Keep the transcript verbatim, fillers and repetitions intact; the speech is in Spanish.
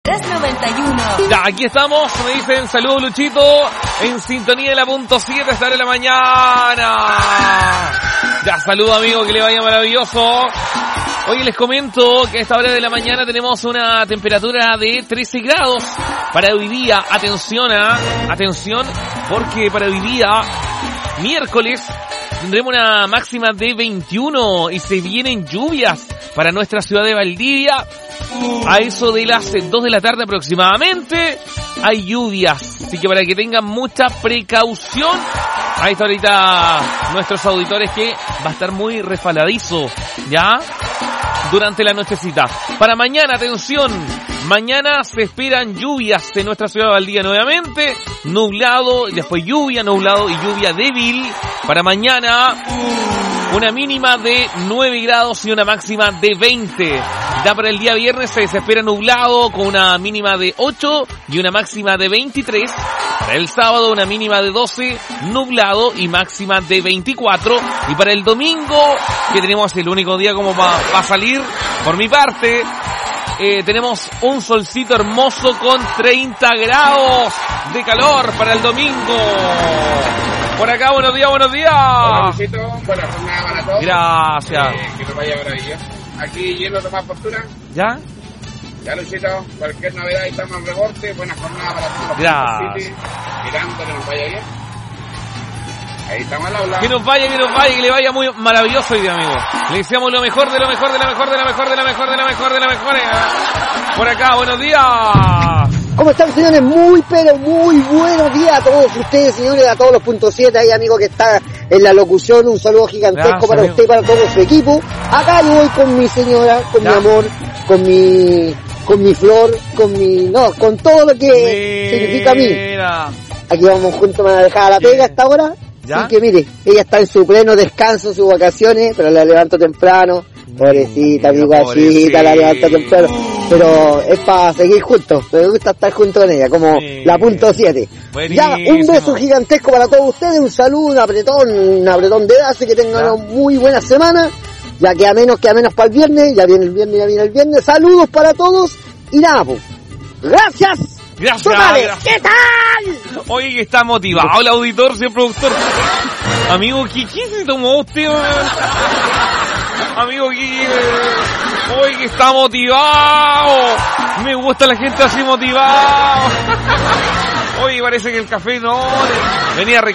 noventa y uno. Ya, aquí estamos, me dicen, saludos Luchito, en sintonía de la punto siete, estaré en la mañana. Ya, saludo amigo, que le vaya maravilloso. Hoy les comento que a esta hora de la mañana tenemos una temperatura de trece grados para hoy día. Atención, a, atención, porque para hoy día, miércoles, tendremos una máxima de veintiuno y se vienen lluvias para nuestra ciudad de Valdivia. A eso de las dos de la tarde aproximadamente hay lluvias, así que para que tengan mucha precaución. Ahí está ahorita nuestros auditores que va a estar muy resbaladizo, ¿ya? Durante la nochecita. Para mañana, atención, mañana se esperan lluvias en nuestra ciudad de Valdivia nuevamente, nublado, después lluvia, nublado y lluvia débil. Para mañana, una mínima de nueve grados y una máxima de veinte. Ya para el día viernes se espera nublado con una mínima de ocho y una máxima de veintitrés. Para el sábado una mínima de doce, nublado y máxima de veinticuatro. Y para el domingo, que tenemos el único día como para pa salir, por mi parte, eh, tenemos un solcito hermoso con treinta grados de calor para el domingo. Por acá, buenos días, buenos días. Hola, Luisito, buena jornada para todos. Gracias. Eh, que nos vaya maravilloso. Aquí lleno de más postura. ¿Ya? Ya, Luisito, cualquier novedad ahí estamos en reporte. Buena jornada para todos. Gracias. Mirando que nos vaya bien. Ahí estamos al aula. Que nos vaya, que nos vaya, que le vaya muy maravilloso hoy día, amigo. Le deseamos lo mejor, de lo mejor, de lo mejor, de lo mejor, de lo mejor, de lo mejor, de lo mejor. Por acá, buenos días. ¿Cómo están, señores? Muy, pero muy buenos días a todos ustedes, señores, a todos los punto siete, ahí, amigo, que está en la locución. Un saludo gigantesco Gracias, para amigo. Usted y para todo su equipo. Acá yo voy con mi señora, con ¿Ya? mi amor, con mi, con mi flor, con mi, no, con todo lo que Mira. significa a mí. Aquí vamos juntos, me van a dejar a la pega a esta hora. ¿Ya? Así que mire, ella está en su pleno descanso, sus vacaciones, pero la levanto temprano. Pobrecita, mi guachita, la levanto temprano. Pero es para seguir juntos, me gusta estar junto con ella, como sí. la punto siete. Ya, un beso gigantesco para todos ustedes, un saludo, un apretón, un apretón de edad, que tengan ¿Ya? una muy buena semana. Ya queda menos, queda menos para el viernes, ya viene el viernes, ya viene el viernes. Saludos para todos y nada, pues. Gracias. Gracias, gracias. ¿Qué tal? Oye, que está motivado el auditor, señor productor. Amigo, ¿qué, qué se tomó usted? Amigo, ¿qué? Oye, que está motivado. Me gusta la gente así motivada. Oye, parece que el café no. Venía